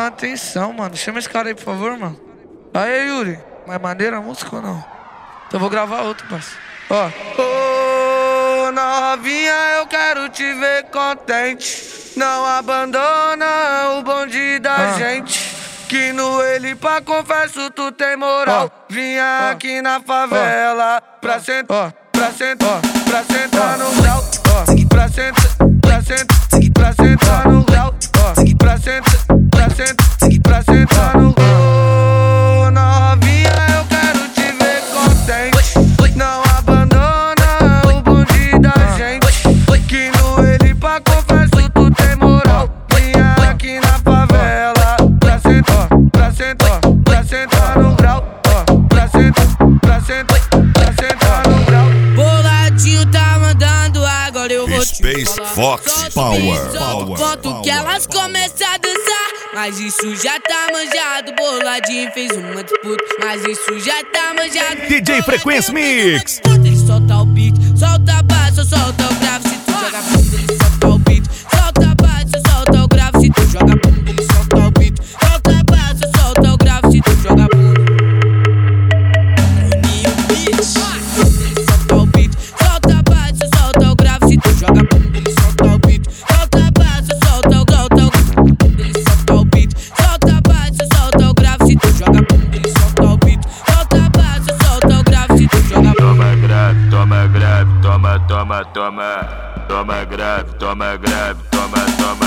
chamar a atenção, mano. Chama esse cara aí, por favor, mano. Aí, Yuri. Mais maneira a música ou não? Então eu vou gravar outro, parceiro. Ó. Ô, novinha, eu quero te ver contente. Não abandona o bonde da gente. Que no ele pra confesso tu tem moral. Vinha aqui na favela pra sentar, pra sentar, pra sentar no grau. Pra sentar, pra sentar, pra sentar no grau. Pra sentar, pra sentar, pra sentar no grau. Ô, novinha, eu quero te ver contente. Não abandona o bonde da gente. Que no ele pra confesso tu tem moral. Vinha aqui na favela pra sentar, pra sentar, pra sentar no grau. Pra sentar, pra sentar, pra sentar no grau. Boladinho tá mandando, agora eu vou Space Fox Power. Ponto que elas começam a dançar, mas isso já tá manjado. Boladinho fez uma disputa, mas isso já tá manjado. DJ Frequência Mix. Ele solta o beat, solta a baixo, solta o grave. Se tu joga bunda, ele solta o beat. Solta a baixo, solta o grave. Se tu joga bunda, ele solta o beat. Solta a baixo, solta o grave. Se tu joga bunda. Ele solta o beat, solta a baixo, solta o grave. Se tu joga bunda, ele solta o beat. Solta a baixo, solta o grave. Ele solta o beat, solta a baixo, solta o grave. Se tu joga bunda, ele solta o beat. Solta a baixo, solta o grave. Se tu joga bunda. Toma grave, toma grave, toma, toma, toma. Toma grave, toma grave, toma, toma.